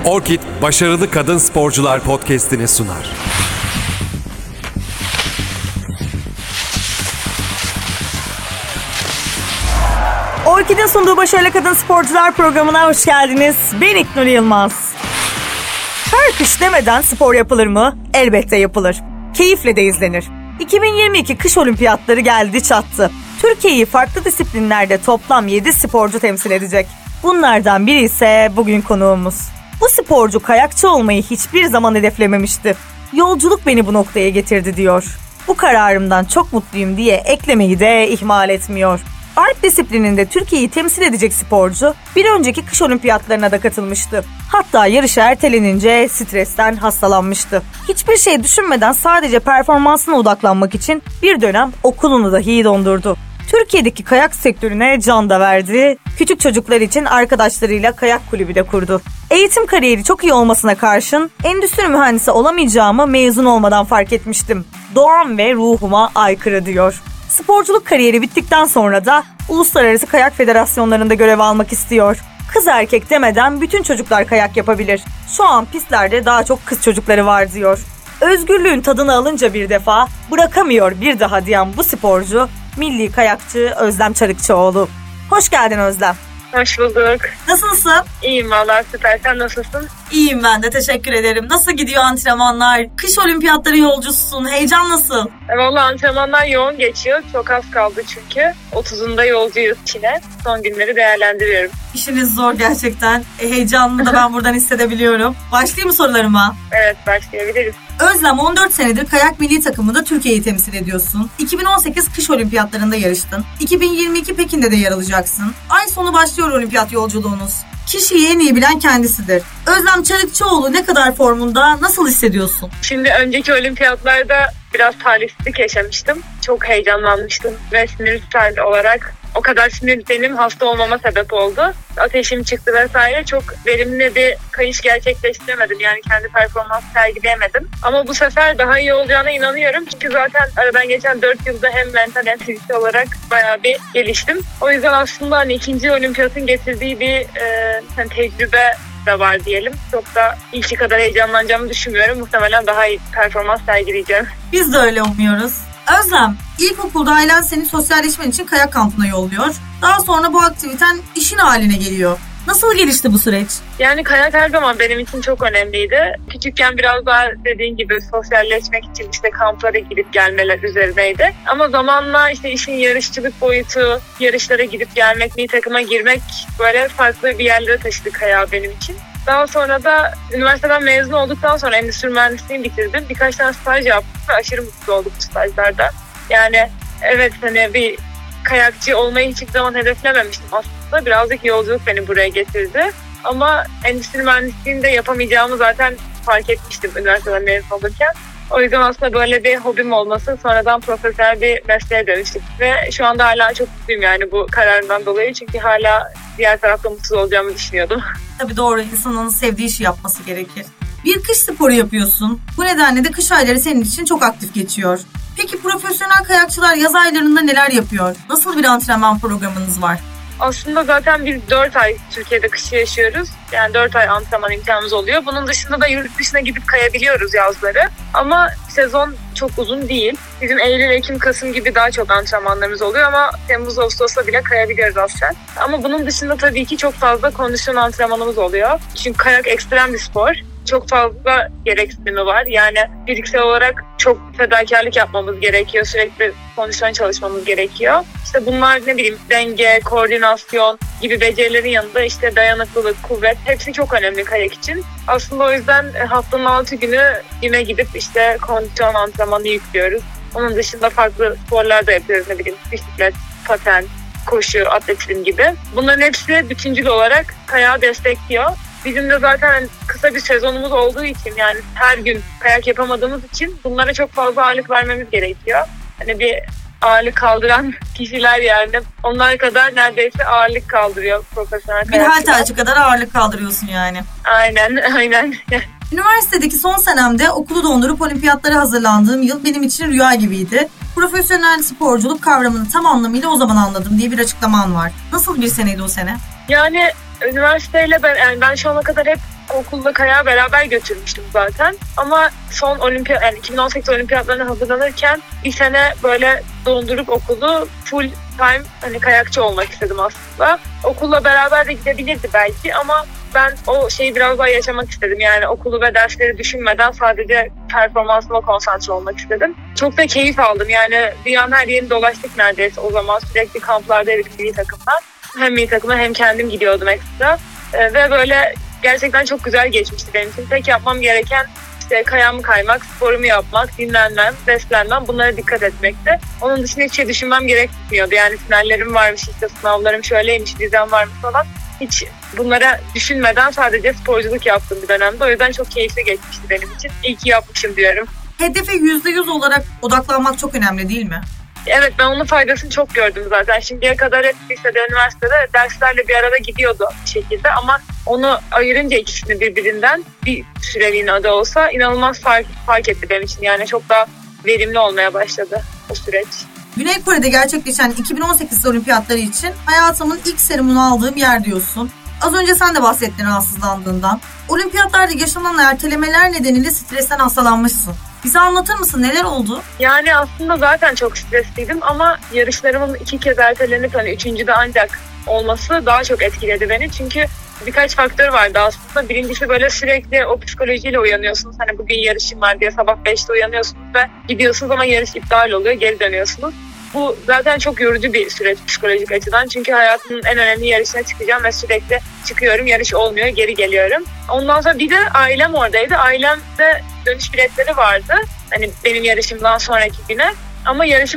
Orkid Başarılı Kadın Sporcular podcast'ini sunar. Orkid'in sunduğu Başarılı Kadın Sporcular programına hoş geldiniz. Ben İknur Yılmaz. Her kış demeden spor yapılır mı? Elbette yapılır. Keyifle de izlenir. 2022 kış olimpiyatları geldi çattı. Türkiye'yi farklı disiplinlerde toplam 7 sporcu temsil edecek. Bunlardan biri ise bugün konuğumuz. Bu sporcu kayakçı olmayı hiçbir zaman hedeflememişti. Yolculuk beni bu noktaya getirdi diyor. Bu kararımdan çok mutluyum diye eklemeyi de ihmal etmiyor. Alp disiplininde Türkiye'yi temsil edecek sporcu bir önceki kış olimpiyatlarına da katılmıştı. Hatta yarışı ertelenince stresten hastalanmıştı. Hiçbir şey düşünmeden sadece performansına odaklanmak için bir dönem okulunu dahi dondurdu. Türkiye'deki kayak sektörüne can da verdi. Küçük çocuklar için arkadaşlarıyla kayak kulübü de kurdu. Eğitim kariyeri çok iyi olmasına karşın endüstri mühendisi olamayacağımı mezun olmadan fark etmiştim. Doğam ve ruhuma aykırı diyor. Sporculuk kariyeri bittikten sonra da uluslararası kayak federasyonlarında görev almak istiyor. Kız erkek demeden bütün çocuklar kayak yapabilir. Şu an pistlerde daha çok kız çocukları var diyor. Özgürlüğün tadını alınca bir defa bırakamıyor bir daha diyen bu sporcu milli kayakçı Özlem Çarıkçıoğlu. Hoş geldin Özlem. Hoş bulduk. Nasılsın? İyiyim vallahi, süper. Sen nasılsın? İyiyim ben de, teşekkür ederim. Nasıl gidiyor antrenmanlar? Kış olimpiyatları yolcususun. Heyecan nasıl? Vallahi antrenmanlar yoğun geçiyor. Çok az kaldı çünkü. 30'unda yolcuyuz Çin'e. Son günleri değerlendiriyorum. İşiniz zor gerçekten. Heyecanını da ben buradan hissedebiliyorum. Başlayayım mı sorularıma? Evet, başlayabiliriz. Özlem, 14 senedir kayak milli takımında Türkiye'yi temsil ediyorsun. 2018 kış olimpiyatlarında yarıştın. 2022 Pekin'de de yer alacaksın. Ay sonu başlıyor olimpiyat yolculuğunuz. Kişiyi en iyi bilen kendisidir. Özlem Çarıkçıoğlu ne kadar formunda, nasıl hissediyorsun? Şimdi önceki olimpiyatlarda biraz talihsizlik yaşamıştım. Çok heyecanlanmıştım ve sinirsel olarak o kadar sinir benim hasta olmama sebep oldu. Ateşim çıktı vesaire. Çok verimli bir kayış gerçekleştiremedim. Yani kendi performans sergileyemedim. Ama bu sefer daha iyi olacağına inanıyorum. Çünkü zaten aradan geçen 4 yılda hem mental hem fiziksel olarak bayağı bir geliştim. O yüzden aslında hani ikinci olimpiyatın getirdiği bir tecrübe de var diyelim. Çok da ilki kadar heyecanlanacağımı düşünmüyorum. Muhtemelen daha iyi performans sergileyeceğim. Biz de öyle umuyoruz. Özlem, ilkokulda ailen seni sosyalleşmen için kayak kampına yolluyor. Daha sonra bu aktiviten işin haline geliyor. Nasıl gelişti bu süreç? Yani kayak her zaman benim için çok önemliydi. Küçükken biraz daha dediğin gibi sosyalleşmek için işte kamplara gidip gelmeler üzerineydi. Ama zamanla işte işin yarışçılık boyutu, yarışlara gidip gelmek, milli takıma girmek böyle farklı bir yerlere taşıdı kayağı benim için. Daha sonra da üniversiteden mezun olduktan sonra endüstri mühendisliğini bitirdim. Birkaç tane staj yaptım ve aşırı mutlu oldum bu stajlarda. Yani evet, hani bir kayakçı olmayı hiçbir zaman hedeflememiştim aslında. Birazcık yolculuk beni buraya getirdi. Ama endüstri mühendisliğinde yapamayacağımı zaten fark etmiştim üniversiteden mezun olurken. O yüzden aslında böyle bir hobim olması sonradan profesyonel bir mesleğe dönüştü. Ve şu anda hala çok mutluyum yani bu kararımdan dolayı. Çünkü hala diğer tarafta mutsuz olacağımı düşünüyordum. Tabii doğru, insanın sevdiği işi yapması gerekir. Bir kış sporu yapıyorsun. Bu nedenle de kış ayları senin için çok aktif geçiyor. Peki profesyonel kayakçılar yaz aylarında neler yapıyor? Nasıl bir antrenman programınız var? Aslında zaten biz 4 ay Türkiye'de kışı yaşıyoruz. Yani 4 ay antrenman imkanımız oluyor. Bunun dışında da yurt dışına gidip kayabiliyoruz yazları. Ama sezon çok uzun değil. Bizim Eylül, Ekim, Kasım gibi daha çok antrenmanlarımız oluyor ama Temmuz, Ağustos'ta bile kayabiliyoruz aslında. Ama bunun dışında tabii ki çok fazla kondisyon antrenmanımız oluyor. Çünkü kayak ekstrem bir spor. Çok fazla gereksinimi var. Yani fiziksel olarak çok fedakarlık yapmamız gerekiyor. Sürekli kondisyon çalışmamız gerekiyor. İşte bunlar ne bileyim denge, koordinasyon gibi becerilerin yanında işte dayanıklılık, kuvvet hepsi çok önemli kayak için. Aslında o yüzden haftanın 6 günü yine gidip işte kondisyon antrenmanı yüklüyoruz. Onun dışında farklı sporlar da yapıyoruz, ne bileyim bisiklet, paten, koşu, atletizm gibi. Bunların hepsi bütüncül olarak kayağı destekliyor. Bizim de zaten kısa bir sezonumuz olduğu için, yani her gün kayak yapamadığımız için bunlara çok fazla ağırlık vermemiz gerekiyor. Hani bir ağırlık kaldıran kişiler, yani onlar kadar neredeyse ağırlık kaldırıyor profesyonel kayakçılar. Bir halterci kadar ağırlık kaldırıyorsun yani. Aynen. Üniversitedeki son senemde okulu dondurup olimpiyatlara hazırlandığım yıl benim için rüya gibiydi. Profesyonel sporculuk kavramını tam anlamıyla o zaman anladım diye bir açıklaman var. Nasıl bir seneydi o sene? Yani Üniversiteyle ben şu ana kadar hep okulda kayağı beraber götürmüştüm zaten. Ama son yani 2018 olimpiyatlarına hazırlanırken bir sene böyle dondurup okulu full time kayakçı olmak istedim aslında. Okulla beraber de gidebilirdi belki ama ben o şeyi biraz daha yaşamak istedim. Yani okulu ve dersleri düşünmeden sadece performansıma konsantre olmak istedim. Çok da keyif aldım. Yani dünyanın her yerini dolaştık neredeyse o zaman. Sürekli kamplardaydık milli takımdan. Hem milli takıma hem kendim gidiyordum ekstra. Ve böyle gerçekten çok güzel geçmişti benim için. Tek yapmam gereken işte kayağımı kaymak, sporumu yapmak, dinlenmem, beslenmem, bunlara dikkat etmekti. Onun dışında hiç şey düşünmem gerekmiyordu. Yani finallerim varmış, işte sınavlarım şöyleymiş, vizem varmış falan. Hiç bunlara düşünmeden sadece sporculuk yaptım bir dönemde. O yüzden çok keyifli geçmişti benim için. İyi ki yapmışım diyorum. Hedefe %100 olarak odaklanmak çok önemli değil mi? Evet, ben onun faydasını çok gördüm zaten. Şimdiye kadar hep lisede, üniversitede derslerle bir arada gidiyordu bir şekilde ama onu ayırınca ikisini birbirinden bir süreliğine de olsa inanılmaz fark etti benim için. Yani çok daha verimli olmaya başladı o süreç. Güney Kore'de gerçekleşen 2018 olimpiyatları için hayatımın ilk serumunu aldığım yer diyorsun. Az önce sen de bahsettin rahatsızlandığından. Olimpiyatlarda yaşanan ertelemeler nedeniyle stresten hastalanmışsın. Bize anlatır mısın? Neler oldu? Yani aslında zaten çok stresliydim ama yarışlarımın 2 kez ertelenip 3.'de ancak olması daha çok etkiledi beni. Çünkü birkaç faktör vardı aslında. Birincisi böyle sürekli o psikolojiyle uyanıyorsunuz. Hani bugün yarışım var diye sabah 5'te uyanıyorsunuz ve gidiyorsunuz ama yarış iptal oluyor, geri dönüyorsunuz. Bu zaten çok yorucu bir süreç psikolojik açıdan. Çünkü hayatımın en önemli yarışına çıkacağım ve sürekli çıkıyorum, yarış olmuyor, geri geliyorum. Ondan sonra bir de ailem oradaydı. Ailemde dönüş biletleri vardı. Hani benim yarışımdan sonraki güne. Ama yarışım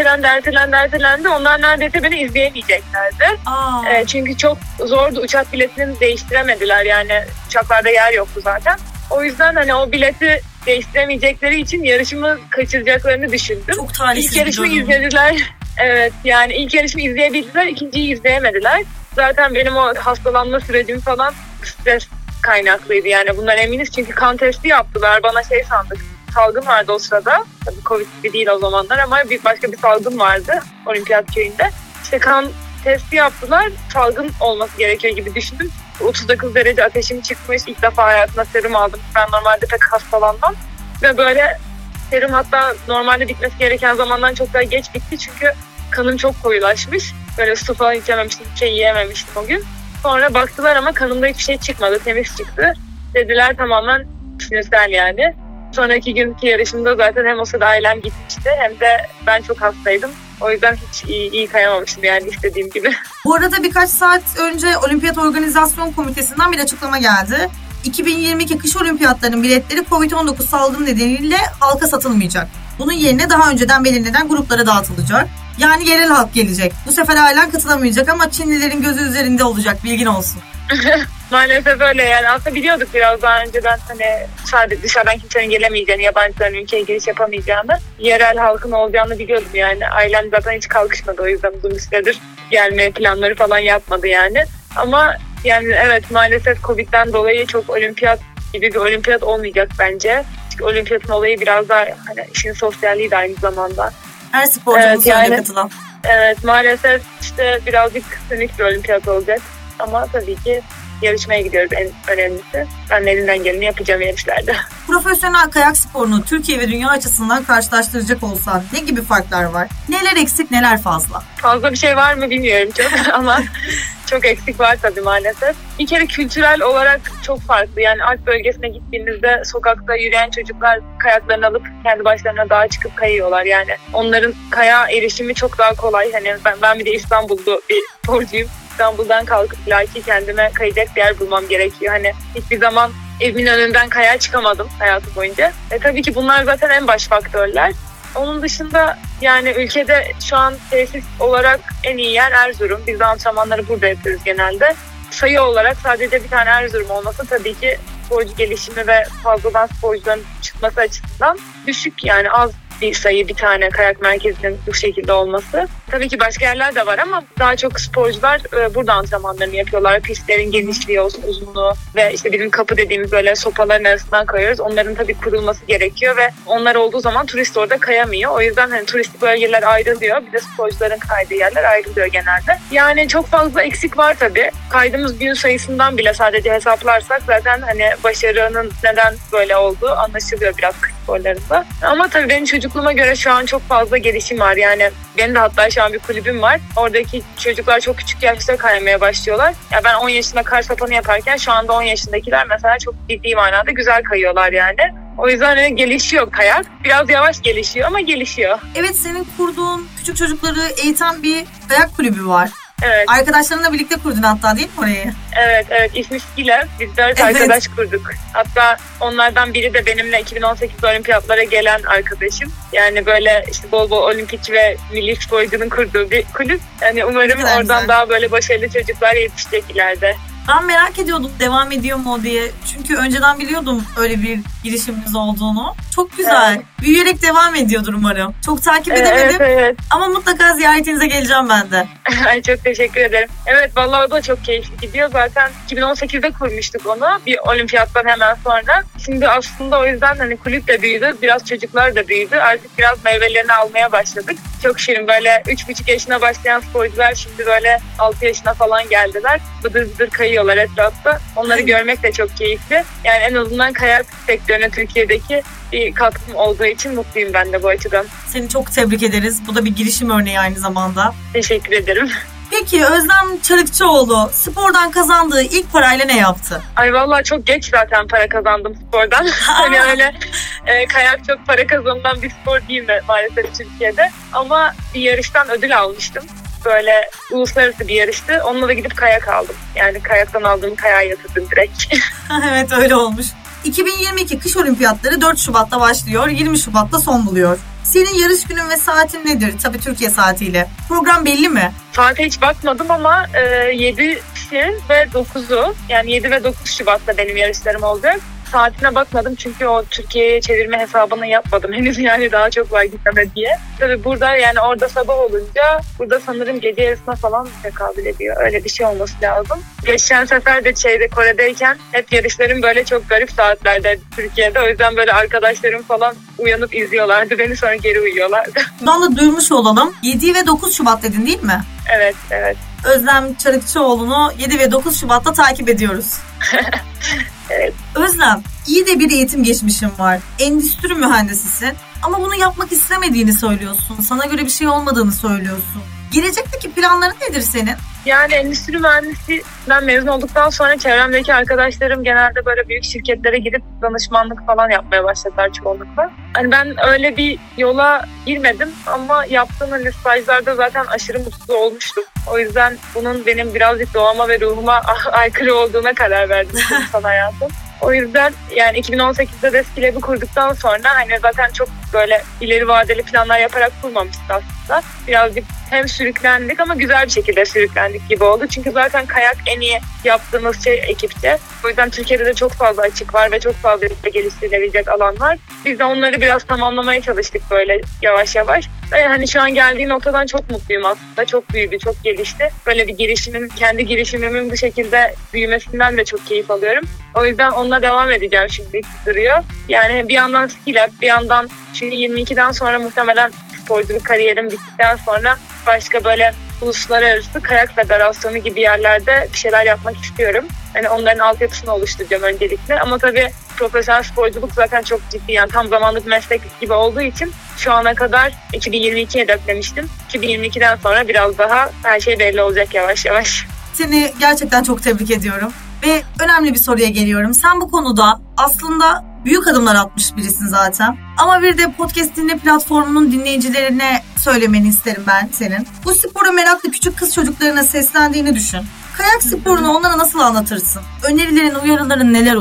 ertelendi. Onlar neredeyse beni izleyemeyeceklerdi. Çünkü çok zordu. Uçak biletini değiştiremediler. Yani uçaklarda yer yoktu zaten. O yüzden o bileti değiştiremeyecekleri için yarışımı kaçıracaklarını düşündüm. Çok talihsiz İlk yarışımı izlediler. Evet, yani ilk yarışımı izleyebildiler, ikinciyi izleyemediler. Zaten benim o hastalanma sürecim falan stres kaynaklıydı. Yani bundan eminiz çünkü kan testi yaptılar. Bana sandık. Salgın vardı o sırada. Tabii Covid gibi değil o zamanlar ama başka bir salgın vardı olimpiyat köyünde. İşte kan testi yaptılar. Salgın olması gerekiyor gibi düşündüm. 39 derece ateşim çıkmış. İlk defa hayatımda serum aldım. Ben normalde pek hastalanmam. Ve böyle serum hatta normalde bitmesi gereken zamandan çok daha geç bitti. Çünkü kanım çok koyulaşmış. Böyle su falan içememiştim, bir şey yiyememiştim o gün. Sonra baktılar ama kanımda hiçbir şey çıkmadı. Temiz çıktı. Dediler tamamen sinirsel yani. Sonraki günkü yarışımda zaten hem o sırada ailem gitmişti hem de ben çok hastaydım. O yüzden hiç iyi kayamamıştım yani istediğim gibi. Bu arada birkaç saat önce Olimpiyat Organizasyon Komitesi'nden bir açıklama geldi. 2022 kış olimpiyatlarının biletleri Covid-19 salgını nedeniyle halka satılmayacak. Bunun yerine daha önceden belirlenen gruplara dağıtılacak. Yani yerel halk gelecek. Bu sefer ailen katılamayacak ama Çinlilerin gözü üzerinde olacak, bilgin olsun. Maalesef öyle yani. Aslında biliyorduk biraz daha önceden sadece dışarıdan kimsenin gelemeyeceğini, yabancıların ülkeye giriş yapamayacağını, yerel halkın olacağını biliyordum yani. Ailem zaten hiç kalkışmadı, o yüzden uzun bir süredir gelme planları falan yapmadı yani. Ama yani evet, maalesef Covid'den dolayı çok olimpiyat gibi bir olimpiyat olmayacak bence. Çünkü olimpiyatın olayı biraz daha işin sosyalliği de aynı zamanda. Her sporcumuz öyle katılan. Evet, maalesef işte birazcık sönük bir olimpiyat olacak. Ama tabii ki yarışmaya gidiyoruz en önemlisi. Ben elinden geleni yapacağım yarışlarda. Profesyonel kayak sporunu Türkiye ve dünya açısından karşılaştıracak olsan ne gibi farklar var? Neler eksik, neler fazla? Fazla bir şey var mı bilmiyorum çok ama çok eksik var tabii maalesef. Bir kere kültürel olarak çok farklı. Yani Alp bölgesine gittiğinizde sokakta yürüyen çocuklar kayaklarını alıp kendi başlarına dağa çıkıp kayıyorlar. Yani onların kaya erişimi çok daha kolay. Hani ben bir de İstanbul'da bir sporcuyum. İstanbul'dan kalkıp belki kendime kayacak bir yer bulmam gerekiyor. Hiçbir zaman evimin önünden kayağa çıkamadım hayatım boyunca. Tabii ki bunlar zaten en baş faktörler. Onun dışında yani ülkede şu an tesis olarak en iyi yer Erzurum. Biz de antrenmanları burada yapıyoruz genelde. Sayı olarak sadece bir tane Erzurum olması tabii ki sporcu gelişimi ve fazladan sporcuların çıkması açısından düşük, yani az bir tane kayak merkezinin bu şekilde olması. Tabii ki başka yerler de var ama daha çok sporcular burada antrenmanlarını yapıyorlar. Pistlerin genişliği olsun, uzunluğu ve işte bizim kapı dediğimiz böyle sopaların arasından kayıyoruz. Onların tabii kurulması gerekiyor ve onlar olduğu zaman turist orada kayamıyor. O yüzden hani turistik bölgeler ayrılıyor. Bir de sporcuların kaydığı yerler ayrılıyor genelde. Yani çok fazla eksik var tabii. Kaydığımız gün sayısından bile sadece hesaplarsak zaten hani başarının neden böyle olduğu anlaşılıyor biraz sporlarında. Ama tabii benim çocukluğuma göre şu an çok fazla gelişim var. Yani benim de hatta şu an bir kulübüm var. Oradaki çocuklar çok küçük yaşta kaymaya başlıyorlar. Ya ben 10 yaşında kar sapanı yaparken şu anda 10 yaşındakiler mesela çok ciddi manada güzel kayıyorlar yani. O yüzden hani gelişiyor kayak. Biraz yavaş gelişiyor ama gelişiyor. Evet, senin kurduğun küçük çocukları eğiten bir kayak kulübü var. Evet. Arkadaşlarınla birlikte kurdun hatta, değil mi orayı? Evet. İsmi Skile. Biz 4 arkadaş kurduk. Hatta onlardan biri de benimle 2018 olimpiyatlara gelen arkadaşım. Yani böyle işte bol bol olimpik ve milli sporcunun kurduğu bir kulüp. Yani umarım oradan güzel, daha böyle başarılı çocuklar yetişecek ileride. Ben merak ediyordum devam ediyor mu diye. Çünkü önceden biliyordum öyle bir girişiminiz olduğunu. Çok güzel. Evet. Büyüyerek devam ediyordur umarım. Çok takip edemedim. Evet. Ama mutlaka ziyaretinize geleceğim ben de. Çok teşekkür ederim. Evet, vallahi o da çok keyifli gidiyor. Zaten 2018'de kurmuştuk onu. Bir olimpiyattan hemen sonra. Şimdi aslında o yüzden hani kulüp de büyüdü. Biraz çocuklar da büyüdü. Artık biraz meyvelerini almaya başladık. Çok şirin, böyle 3,5 yaşına başlayan sporcular şimdi böyle 6 yaşına falan geldiler. Bıdır bıdır kayıyorlar etrafta. Onları görmek de çok keyifli. Yani en azından kayak sektörüne Türkiye'deki bir katkım olduğu için mutluyum ben de bu açıdan. Seni çok tebrik ederiz. Bu da bir girişim örneği aynı zamanda. Teşekkür ederim. Peki Özlem Çarıkçıoğlu spordan kazandığı ilk parayla ne yaptı? Ay vallahi çok geç zaten para kazandım spordan. Hani öyle kayak çok para kazanılan bir spor değil mi maalesef Türkiye'de. Ama bir yarıştan ödül almıştım. Böyle uluslararası bir yarıştı. Onunla da gidip kayak aldım. Yani kayaktan aldığım kayağa yatırdım direkt. Evet, öyle olmuş. 2022 kış olimpiyatları 4 Şubat'ta başlıyor, 20 Şubat'ta son buluyor. Senin yarış günün ve saatin nedir? Tabii Türkiye saatiyle. Program belli mi? Saate hiç bakmadım ama 7'si ve 9'u, yani 7 ve 9 Şubat'ta benim yarışlarım olacak. Saatine bakmadım çünkü o Türkiye'ye çevirme hesabını yapmadım henüz, yani daha çok var gitmeme diye. Tabii burada yani orada sabah olunca burada sanırım gece yarısına falan tekabül ediyor. Öyle bir şey olması lazım. Geçen sefer de Kore'deyken hep yarışlarım böyle çok garip saatlerde Türkiye'de. O yüzden böyle arkadaşlarım falan uyanıp izliyorlardı beni, sonra geri uyuyorlardı. Buradan da duymuş olalım. 7 ve 9 Şubat dedin değil mi? Evet. Özlem Çarıkçıoğlu'nu 7 ve 9 Şubat'ta takip ediyoruz. Evet. Özlem, iyi de bir eğitim geçmişin var. Endüstri mühendisisin ama bunu yapmak istemediğini söylüyorsun. Sana göre bir şey olmadığını söylüyorsun. Gelecekteki planların nedir senin? Yani endüstri mühendisinden mezun olduktan sonra çevremdeki arkadaşlarım genelde böyle büyük şirketlere gidip danışmanlık falan yapmaya başladılar çoğunlukla. Hani ben öyle bir yola girmedim ama yaptığım hani stajlarda zaten aşırı mutlu olmuştum. O yüzden bunun benim birazcık doğama ve ruhuma aykırı olduğuna karar verdim kurumsal hayatım. O yüzden yani 2018'de de Skilab'ı kurduktan sonra hani zaten çok böyle ileri vadeli planlar yaparak kurmamıştık aslında. Birazcık hem sürüklendik ama güzel bir şekilde sürüklendik gibi oldu. Çünkü zaten kayak en iyi yaptığımız şey ekipçe. O yüzden Türkiye'de de çok fazla açık var ve çok fazla geliştirilebilecek alan var. Biz de onları biraz tamamlamaya çalıştık böyle yavaş yavaş. Ve hani şu an geldiği noktadan çok mutluyum aslında. Çok büyüdü, çok gelişti. Böyle bir kendi girişimimin bu şekilde büyümesinden de çok keyif alıyorum. O yüzden onunla devam edeceğim şimdi duruyor. Yani bir yandan Skilab, bir yandan şimdi 22'den sonra muhtemelen sporculuk kariyerim bittikten sonra başka böyle uluslararası kayak federasyonu gibi yerlerde bir şeyler yapmak istiyorum. Yani onların altyapısını oluşturacağım öncelikle. Ama tabii profesyonel sporculuk zaten çok ciddi, yani tam zamanlı bir meslek gibi olduğu için şu ana kadar 2022'ye hedeflemiştim. 2022'den sonra biraz daha her şey belli olacak yavaş yavaş. Seni gerçekten çok tebrik ediyorum. Ve önemli bir soruya geliyorum. Sen bu konuda aslında büyük adımlar atmış birisin zaten. Ama bir de podcast dinle platformunun dinleyicilerine söylemeni isterim ben senin. Bu spora meraklı küçük kız çocuklarına seslendiğini düşün. Kayak sporunu onlara nasıl anlatırsın? Önerilerin, uyarıların neler olur?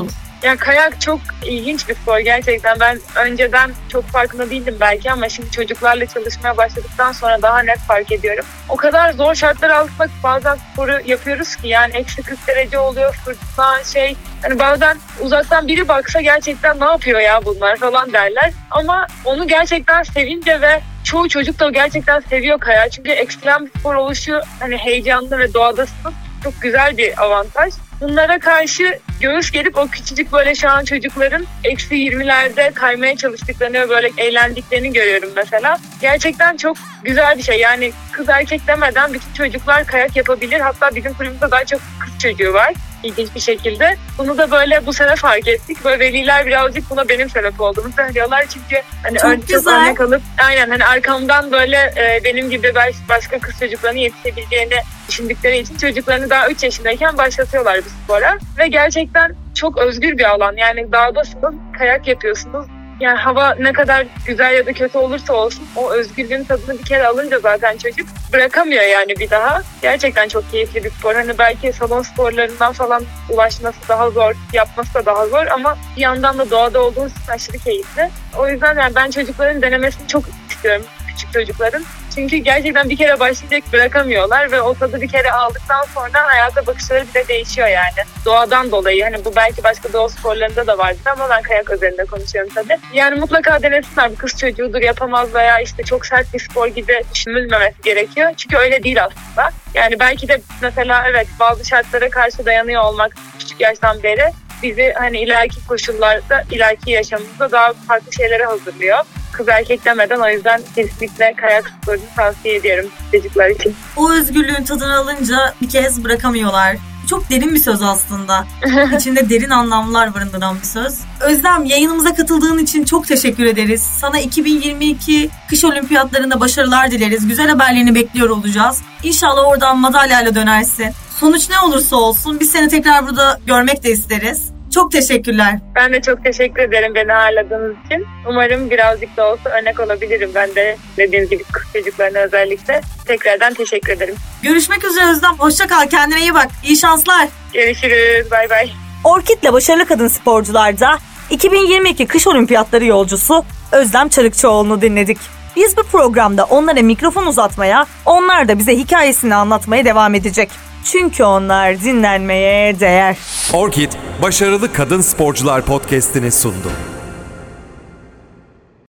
Yani kayak çok ilginç bir spor gerçekten. Ben önceden çok farkında değildim belki ama şimdi çocuklarla çalışmaya başladıktan sonra daha net fark ediyorum. O kadar zor şartlar altında bazen sporu yapıyoruz ki yani eksi 40 derece oluyor, fırtına hani bazen uzaktan biri baksa gerçekten ne yapıyor ya bunlar falan derler. Ama onu gerçekten sevince ve çoğu çocuk da gerçekten seviyor kayağı. Çünkü ekstrem bir spor oluşu hani heyecanlı ve doğadasınız. Çok güzel bir avantaj. Bunlara karşı göğüs gerip o küçücük böyle şu an çocukların eksi 20'lerde kaymaya çalıştıklarını ve böyle eğlendiklerini görüyorum mesela. Gerçekten çok güzel bir şey. Yani kız erkek demeden bütün çocuklar kayak yapabilir. Hatta bizim kulübümüzde daha çok kız çocuğu var. İlginç bir şekilde. Bunu da böyle bu sene fark ettik. Böyle veliler birazcık buna benim sebep olduğumu söylüyorlar. Çünkü hani çok örnek alıp aynen hani arkamdan böyle benim gibi başka kız çocuklarının yetişebileceğini düşündükleri için çocuklarını daha 3 yaşındayken başlatıyorlar bu spora. Ve gerçekten çok özgür bir alan. Yani dağdasınız, kayak yapıyorsunuz. Yani hava ne kadar güzel ya da kötü olursa olsun o özgürlüğün tadını bir kere alınca zaten çocuk bırakamıyor yani bir daha. Gerçekten çok keyifli bir spor. Hani belki salon sporlarından falan ulaşması daha zor, yapması da daha zor ama bir yandan da doğada olduğunuz için aşırı keyifli. O yüzden yani ben çocukların denemesini çok istiyorum, küçük çocukların. Çünkü gerçekten bir kere başlayacak bırakamıyorlar ve o tadı bir kere aldıktan sonra hayata bakışları bile değişiyor yani. Doğadan dolayı hani bu belki başka doğa sporlarında da vardır ama ben kayak özelinde konuşuyorum tabii. Yani mutlaka denesinler, bu kız çocuğudur yapamaz veya işte çok sert bir spor gibi düşünülmemesi gerekiyor. Çünkü öyle değil aslında. Yani belki de mesela evet bazı şartlara karşı dayanıyor olmak küçük yaştan beri bizi hani ileriki koşullarda, ileriki yaşamımızda daha farklı şeylere hazırlıyor. Kız erkek demeden o yüzden kesinlikle kayak sporunu tavsiye ediyorum çocuklar için. O özgürlüğün tadını alınca bir kez bırakamıyorlar. Çok derin bir söz aslında. İçinde derin anlamlar barındıran bir söz. Özlem, yayınımıza katıldığın için çok teşekkür ederiz. Sana 2022 kış olimpiyatlarında başarılar dileriz. Güzel haberlerini bekliyor olacağız. İnşallah oradan madalyayla dönersin. Sonuç ne olursa olsun biz seni tekrar burada görmek de isteriz. Çok teşekkürler. Ben de çok teşekkür ederim beni ağırladığınız için. Umarım birazcık da olsa örnek olabilirim. Ben de dediğiniz gibi kız çocuklarına özellikle. Tekrardan teşekkür ederim. Görüşmek üzere Özlem. Hoşça kal. Kendine iyi bak. İyi şanslar. Görüşürüz. Bay bay. Orkid'le başarılı kadın sporcularda 2022 kış olimpiyatları yolcusu Özlem Çarıkçıoğlu'nu dinledik. Biz bu programda onlara mikrofon uzatmaya, onlar da bize hikayesini anlatmaya devam edecek. Çünkü onlar dinlenmeye değer. Orkid, Başarılı Kadın Sporcular podcast'ini sundu.